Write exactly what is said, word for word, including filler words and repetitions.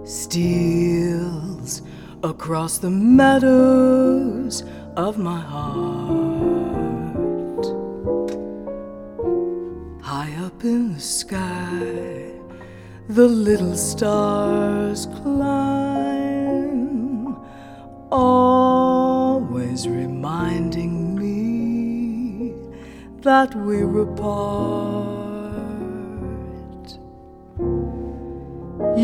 steals across the meadows of my heart. High up in the sky, the little stars climb, always reminding me that we're apart.